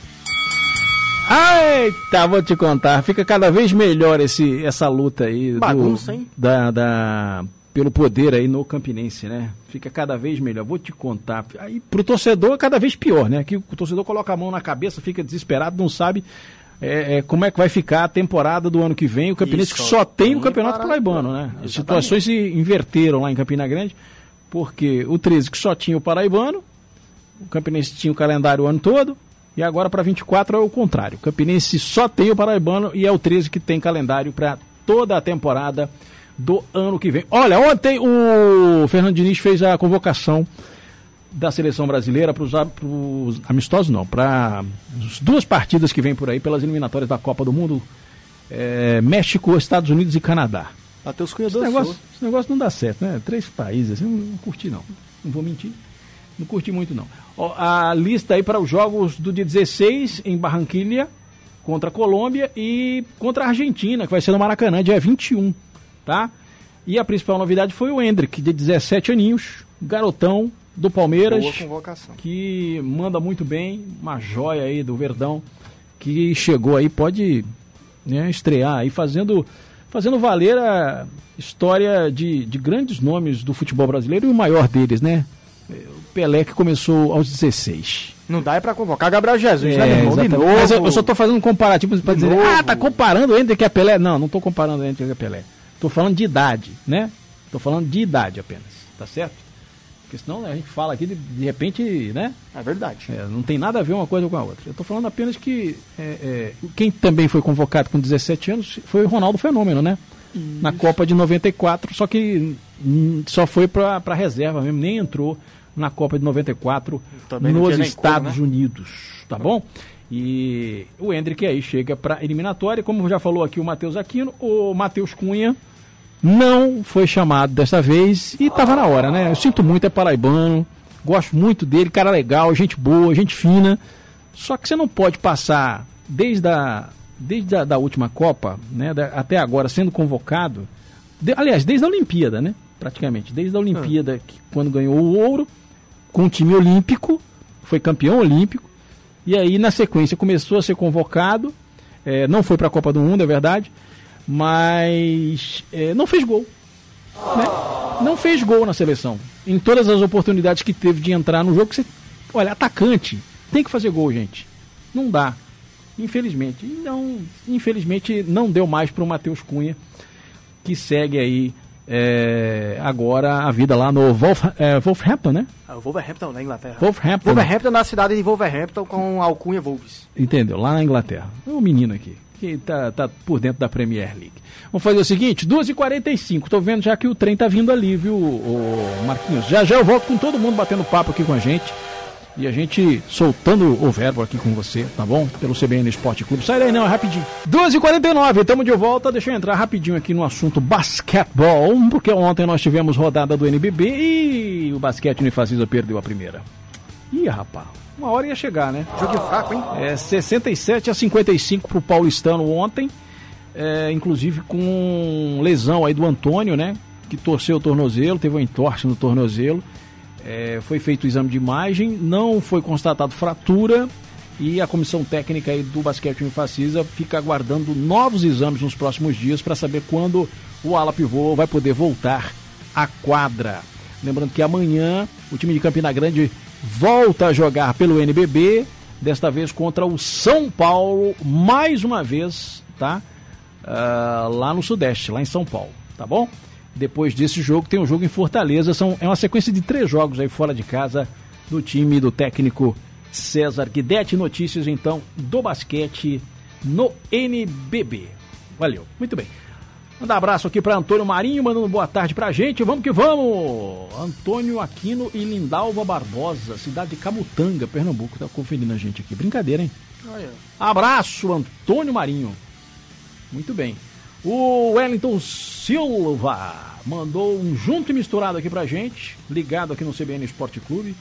S2: Eita, vou te contar, fica cada vez melhor esse, essa luta aí
S3: Bagunça,
S2: do,
S3: hein?
S2: Da, da, pelo poder aí no Campinense, né? Fica cada vez melhor, vou te contar. Aí pro torcedor é cada vez pior, né? Que o torcedor coloca a mão na cabeça, fica desesperado, não sabe é, é, como é que vai ficar a temporada do ano que vem. O Campinense Isso, que só tem o Campeonato Paraibano, né? As situações se inverteram lá em Campina Grande, porque o treze que só tinha o Paraibano, o Campinense tinha o calendário o ano todo, e agora para vinte e quatro é o contrário. O Campinense só tem o Paraibano e é o treze que tem calendário para toda a temporada do ano que vem. Olha, ontem o Fernando Diniz fez a convocação da seleção brasileira para os amistosos, não, para as duas partidas que vem por aí pelas eliminatórias da Copa do Mundo, é, México, Estados Unidos e Canadá.
S3: Até os
S2: esse negócio, esse negócio não dá certo, né? Três países, assim, não, não curti não, não vou mentir. Não curti muito, não. Ó, a lista aí para os jogos do dia dezesseis em Barranquilha, contra a Colômbia e contra a Argentina, que vai ser no Maracanã, dia vinte e um, tá? E a principal novidade foi o Hendrick, de dezessete aninhos, garotão do Palmeiras.
S3: Boa convocação.
S2: Que manda muito bem, uma joia aí do Verdão, que chegou aí, pode, né, estrear aí, fazendo, fazendo valer a história de, de grandes nomes do futebol brasileiro e o maior deles, né? Pelé, que começou aos dezesseis.
S3: Não dá é pra convocar Gabriel Jesus,
S2: é,
S3: né, meu irmão? De novo.
S2: Mas eu, eu só tô fazendo um comparativo pra
S3: de
S2: dizer,
S3: novo.
S2: ah, tá comparando entre que é Pelé. Não, não tô comparando entre que é Pelé. Tô falando de idade, né? Tô falando de idade apenas, tá certo? Porque senão, né, a gente fala aqui, de, de repente, né?
S3: É verdade.
S2: É, não tem nada a ver uma coisa com a outra. Eu tô falando apenas que é, é, quem também foi convocado com dezessete anos foi o Ronaldo Fenômeno, né? Isso. Na Copa de noventa e quatro, só que hum, só foi para a reserva mesmo, nem entrou na Copa de noventa e quatro nos Estados como, né? Unidos, tá bom? E o Hendrick aí chega para a eliminatória, como já falou aqui o Matheus Aquino, o Matheus Cunha não foi chamado dessa vez e estava na hora, né? Eu sinto muito, é paraibano, gosto muito dele, cara legal, gente boa, gente fina, só que você não pode passar desde a, desde a da última Copa, né, da, até agora sendo convocado, de, aliás, desde a Olimpíada, né? Praticamente, desde a Olimpíada, que, quando ganhou o ouro, com o time olímpico, foi campeão olímpico, e aí na sequência começou a ser convocado, é, não foi para a Copa do Mundo, é verdade, mas é, não fez gol, né? Não fez gol na seleção, em todas as oportunidades que teve de entrar no jogo. Você, olha, atacante tem que fazer gol, gente, não dá, infelizmente, não, infelizmente não deu mais para o Matheus Cunha, que segue aí É, agora a vida lá no Wolf, é, Wolverhampton, né?
S3: Ah, Wolverhampton, na Inglaterra.
S2: Wolverhampton.
S3: Wolverhampton na cidade de Wolverhampton com alcunha Wolves.
S2: Entendeu? Lá na Inglaterra. É um menino aqui que tá, tá por dentro da Premier League. Vamos fazer o seguinte, duas e quarenta e cinco. Tô vendo já que o trem tá vindo ali, viu, o Marquinhos? Já já eu volto com todo mundo batendo papo aqui com a gente. E a gente soltando o verbo aqui com você, tá bom? Pelo C B N Esporte Clube. Sai daí não, é rapidinho. duas e quarenta e nove, estamos de volta. Deixa eu entrar rapidinho aqui no assunto basquetebol, porque ontem nós tivemos rodada do N B B e o basquete Unifacisa perdeu a primeira. Ih, rapaz, uma hora ia chegar, né?
S3: Jogo fraco, hein?
S2: É, sessenta e sete a cinquenta e cinco pro Paulistano ontem, é, inclusive com lesão aí do Antônio, né? Que torceu o tornozelo, teve um entorse no tornozelo. É, foi feito o exame de imagem, não foi constatado fratura e a comissão técnica aí do basquete Unifacisa fica aguardando novos exames nos próximos dias para saber quando o ala pivô vai poder voltar à quadra. Lembrando que amanhã o time de Campina Grande volta a jogar pelo N B B, desta vez contra o São Paulo, mais uma vez, tá? Uh, lá no Sudeste, lá em São Paulo, tá bom? Depois desse jogo tem um jogo em Fortaleza, são, é uma sequência de três jogos aí fora de casa do time do técnico César Guidetti. Notícias então do basquete no N B B. Valeu, muito bem. Mandar um abraço aqui para Antônio Marinho, mandando boa tarde pra gente, vamos que vamos! Antônio Aquino e Lindalva Barbosa, cidade de Camutanga, Pernambuco, tá conferindo a gente aqui, brincadeira, hein? Olha. Abraço, Antônio Marinho, muito bem. O Wellington Silva mandou um junto e misturado aqui pra gente, ligado aqui no C B N Esporte Clube.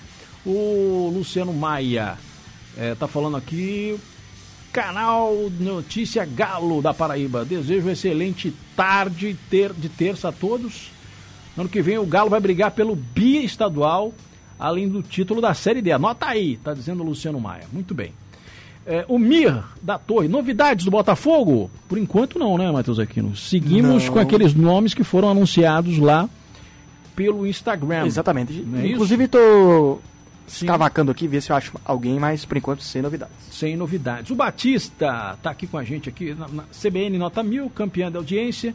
S2: O Luciano Maia é, tá falando aqui, canal Notícia Galo da Paraíba. Desejo excelente tarde ter, de terça a todos. Ano que vem o Galo vai brigar pelo bi-estadual, além do título da Série D. Anota aí, tá dizendo o Luciano Maia. Muito bem. É, o Mir da Torre, novidades do Botafogo? Por enquanto não, né, Matheus Aquino? Seguimos não. com aqueles nomes que foram anunciados lá pelo Instagram.
S3: Exatamente. É Inclusive estou escavacando aqui, ver se eu acho alguém, mas por enquanto sem novidades.
S2: Sem novidades. O Batista está aqui com a gente aqui na, na C B N Nota Mil, campeã da audiência.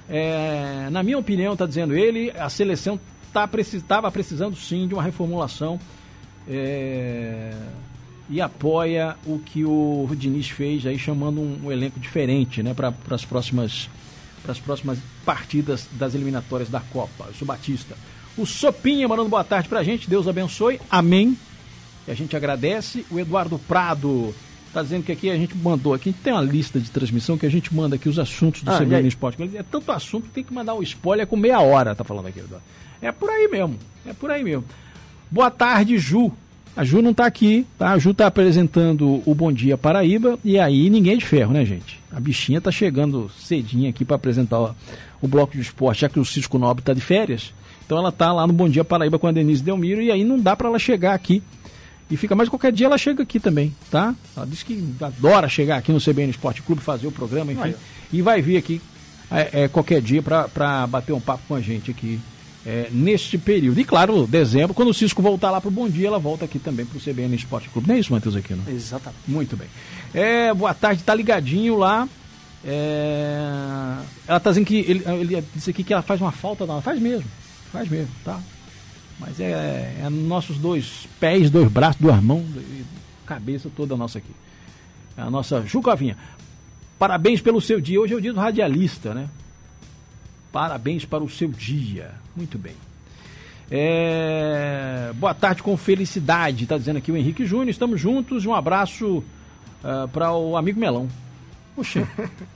S2: É, na minha opinião, está dizendo ele, a seleção estava tá, precis, precisando sim de uma reformulação. É... E apoia o que o Diniz fez aí, chamando um, um elenco diferente, né, para as próximas, pras próximas partidas das eliminatórias da Copa. Eu sou Batista. O Sopinha mandando boa tarde pra gente, Deus abençoe, amém. E a gente agradece. O Eduardo Prado tá dizendo que aqui a gente mandou, aqui a gente tem uma lista de transmissão que a gente manda aqui os assuntos do ah, C B N Esporte. É tanto assunto que tem que mandar o spoiler com meia hora, tá falando aqui, Eduardo. É por aí mesmo, é por aí mesmo. Boa tarde, Ju. A Ju não tá aqui, tá? A Ju tá apresentando o Bom Dia Paraíba e aí ninguém é de ferro, né, gente? A bichinha tá chegando cedinho aqui para apresentar o, o bloco de esporte, já que o Cisco Nobre tá de férias. Então ela tá lá no Bom Dia Paraíba com a Denise Delmiro e aí não dá para ela chegar aqui. E fica mais qualquer dia ela chega aqui também, tá? Ela diz que adora chegar aqui no C B N Esporte Clube, fazer o programa, enfim. Vai. E vai vir aqui é, é, qualquer dia para bater um papo com a gente aqui. É, neste período. E claro, dezembro, quando o Cisco voltar lá pro Bom Dia, ela volta aqui também pro C B N Esporte Clube. Não é isso, Matheus Aquino?
S3: Exatamente.
S2: Muito bem. É, boa tarde, tá ligadinho lá. É, ela tá dizendo que ele, ele disse aqui que ela faz uma falta, não, ela faz mesmo. Faz mesmo, tá? Mas é, é nossos dois pés, dois braços, duas mãos, cabeça toda nossa aqui. É a nossa Jucavinha. Parabéns pelo seu dia. Hoje é o dia do radialista, né? Parabéns para o seu dia. Muito bem. É... Boa tarde com felicidade, está dizendo aqui o Henrique Júnior. Estamos juntos. Um abraço uh, para o amigo Melão. Puxa.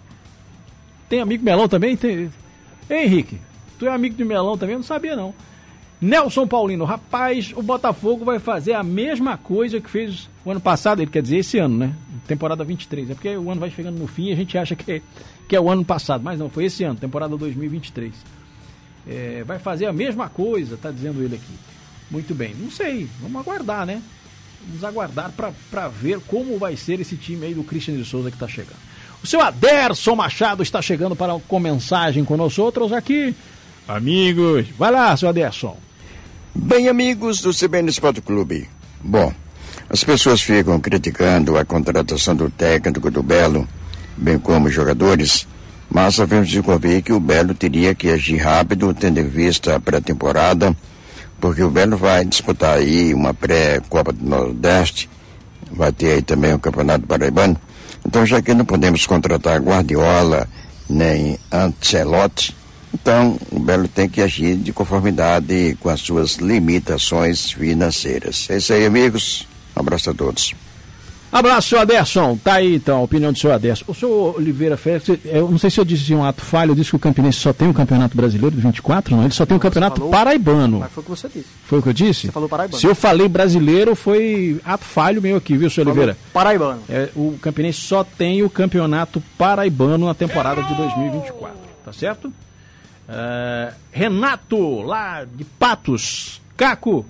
S2: Tem amigo Melão também? Tem... Ei, Henrique, tu é amigo de Melão também? Eu não sabia, não. Nelson Paulino, rapaz, o Botafogo vai fazer a mesma coisa que fez o ano passado, ele quer dizer esse ano, né? Temporada vinte e três, é porque o ano vai chegando no fim e a gente acha que é, que é o ano passado, mas não, foi esse ano, temporada dois mil e vinte e três. É, vai fazer a mesma coisa, tá dizendo ele aqui. Muito bem, não sei, vamos aguardar, né? Vamos aguardar para ver como vai ser esse time aí do Christian de Souza que tá chegando. O seu Aderson Machado está chegando para com mensagem com nós outros aqui. Amigos, vai lá, seu Aderson.
S6: Bem, amigos do C B N Sport Clube. Bom, as pessoas ficam criticando a contratação do técnico do Belo, bem como os jogadores, mas sabemos de convir que o Belo teria que agir rápido, tendo em vista a pré-temporada, porque o Belo vai disputar aí uma pré-Copa do Nordeste, vai ter aí também o Campeonato Paraibano. Então, já que não podemos contratar Guardiola nem Ancelotti, então o Belo tem que agir de conformidade com as suas limitações financeiras. É isso aí, amigos. Um abraço a todos.
S2: Abraço, senhor Aderson. Tá aí, então, a opinião do senhor Aderson. O senhor Oliveira Félix, eu não sei se eu disse um ato falho, eu disse que o Campinense só tem o Campeonato Brasileiro de vinte e quatro, não? Ele só tem o Campeonato
S3: falou,
S2: Paraibano.
S3: Mas foi o que você disse.
S2: Foi o que eu disse?
S3: Você falou Paraibano.
S2: Se eu falei brasileiro, foi ato falho meu aqui, viu, senhor falou Oliveira?
S3: Paraibano.
S2: É, o Campinense só tem o Campeonato Paraibano na temporada de dois mil e vinte e quatro, tá certo? Uh, Renato, lá de Patos, Caco,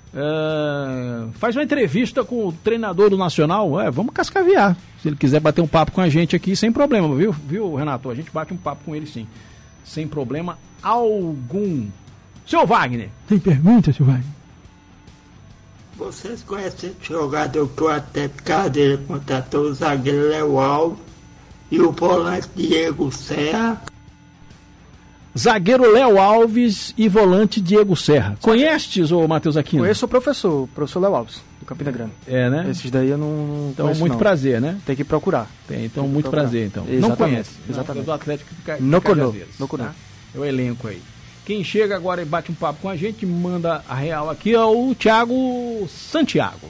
S2: uh, faz uma entrevista com o treinador do Nacional. É, vamos cascaviar. Se ele quiser bater um papo com a gente aqui, sem problema, viu, viu, Renato? A gente bate um papo com ele sim, sem problema algum. Seu Wagner, tem pergunta, seu Wagner?
S7: Vocês conhecem o jogador que o Atlético Cadeira contratou, o zagueiro Léo Alves e o volante Diego Serra?
S2: Zagueiro Léo Alves e volante Diego Serra. Conheces, ô Matheus Aquino?
S3: Conheço o professor, o professor Léo Alves, do Campina Grande.
S2: É, né?
S3: Esses daí eu não, não
S2: Então,
S3: conheço,
S2: muito
S3: não.
S2: prazer, né?
S3: Tem que procurar.
S2: Tem, então,
S3: Tem
S2: muito
S3: procurar.
S2: prazer, então.
S3: Exatamente,
S2: Não conhece.
S3: exatamente.
S2: Não, do Atlético fica
S3: No conosco, no
S2: tá? É o elenco aí. Quem chega agora e bate um papo com a gente, manda a real aqui, é o Thiago Santiago.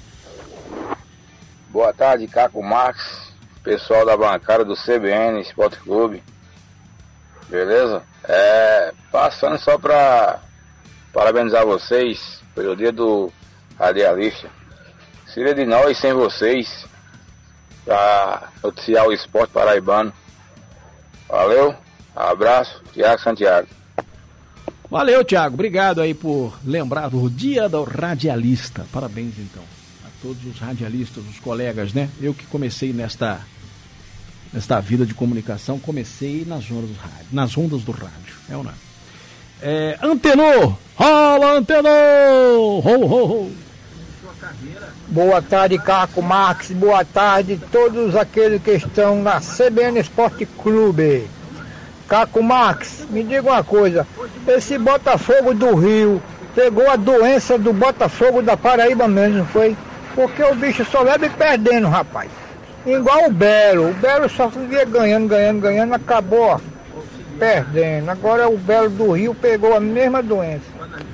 S8: Boa tarde, Caco Marques, pessoal da bancada do C B N Sport Clube. Beleza? É, passando só para parabenizar vocês pelo dia do radialista. Seria de nós sem vocês para noticiar o esporte paraibano. Valeu, abraço, Thiago Santiago.
S2: Valeu, Thiago, obrigado aí por lembrar do dia do radialista. Parabéns então a todos os radialistas, os colegas, né? Eu que comecei nesta nesta vida de comunicação, comecei nas ondas do rádio, nas ondas do rádio, é ou não? É, Antenor! Rola, Antenor! Ho, ho, ho!
S9: Boa tarde, Caco Marques, boa tarde a todos aqueles que estão na C B N Esporte Clube. Caco Marques, me diga uma coisa, esse Botafogo do Rio pegou a doença do Botafogo da Paraíba mesmo, não foi? Porque o bicho só leva perdendo, rapaz. Igual o Belo, o Belo só vivia ganhando, ganhando, ganhando, acabou ó, perdendo. Agora o Belo do Rio pegou a mesma doença.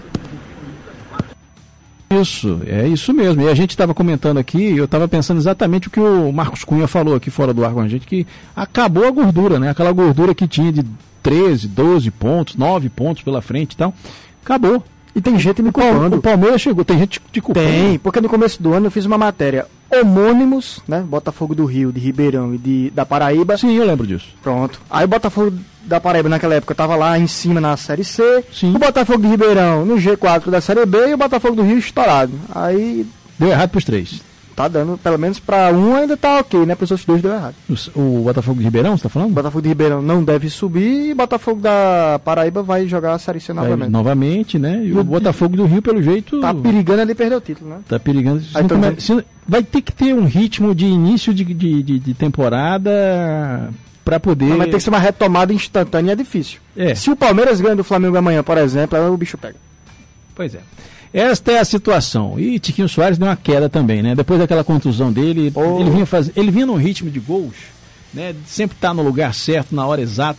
S2: Isso, é isso mesmo. E a gente estava comentando aqui, eu estava pensando exatamente o que o Marcos Cunha falou aqui fora do ar com a gente, que acabou a gordura, né? Aquela gordura que tinha de treze, doze pontos, nove pontos pela frente e tal, acabou.
S3: E tem gente me culpando.
S2: O Palmeiras chegou, tem gente te culpando.
S3: Tem, porque no começo do ano eu fiz uma matéria, homônimos, né? Botafogo do Rio, de Ribeirão e de, da Paraíba.
S2: Sim, eu lembro disso.
S3: Pronto. Aí o Botafogo da Paraíba naquela época estava lá em cima na Série C.
S2: Sim.
S3: O Botafogo de Ribeirão no G quatro da Série B e o Botafogo do Rio estourado. Aí
S2: deu errado pros três.
S3: Tá dando, pelo menos para um ainda tá ok, né? Para os outros dois deu errado.
S2: O, o Botafogo de Ribeirão, você tá falando?
S3: O Botafogo de Ribeirão não deve subir e o Botafogo da Paraíba vai jogar a Série C novamente.
S2: Vai, novamente, né? E o Botafogo do Rio, pelo jeito...
S3: Tá perigando ali perder o título, né?
S2: Tá perigando.
S3: Aí, então,
S2: come... se... Vai ter que ter um ritmo de início de, de, de, de temporada para poder...
S3: Não, vai ter que ser uma retomada instantânea e é difícil.
S2: É.
S3: Se o Palmeiras ganha do Flamengo amanhã, por exemplo, aí o bicho pega.
S2: Pois é. Esta é a situação. E Tiquinho Soares deu uma queda também, né? Depois daquela contusão dele, oh. ele, vinha faz... ele vinha num ritmo de gols, né? Sempre tá no lugar certo, na hora exata.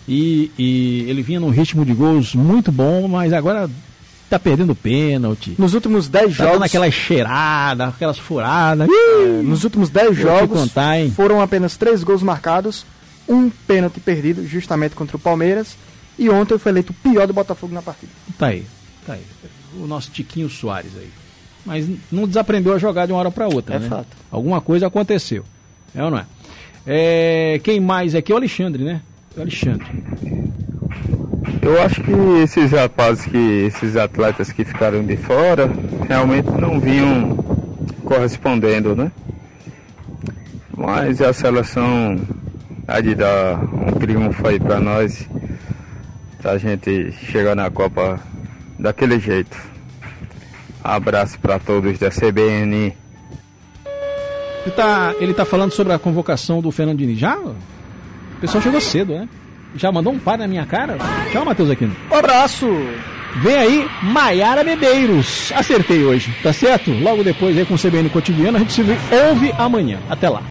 S2: E, e ele vinha num ritmo de gols muito bom, mas agora tá perdendo pênalti.
S3: Nos últimos dez
S2: tá
S3: jogos...
S2: dando aquelas cheiradas, aquelas furadas.
S3: É, nos últimos dez jogos
S2: contar,
S3: foram apenas três gols marcados, um pênalti perdido, justamente contra o Palmeiras, e ontem foi eleito o pior do Botafogo na partida.
S2: Tá aí, tá aí. O nosso Tiquinho Soares aí. Mas não desaprendeu a jogar de uma hora para outra,
S3: é
S2: né?
S3: Fato.
S2: Alguma coisa aconteceu. É ou não é? é? Quem mais aqui é o Alexandre, né? O Alexandre.
S10: Eu acho que esses rapazes, que, esses atletas que ficaram de fora, realmente não vinham correspondendo, né? Mas a seleção há de dar um triunfo aí pra nós, pra gente chegar na Copa daquele jeito. Abraço pra todos da C B N.
S2: Ele tá, ele tá falando sobre a convocação do Fernando Diniz. Já? O pessoal chegou cedo, né? Já mandou um par na minha cara? Tchau, Matheus Aquino.
S3: Um abraço!
S2: Vem aí, Maiara Medeiros. Acertei hoje, tá certo? Logo depois aí com o C B N Cotidiano, a gente se ouve amanhã. Até lá.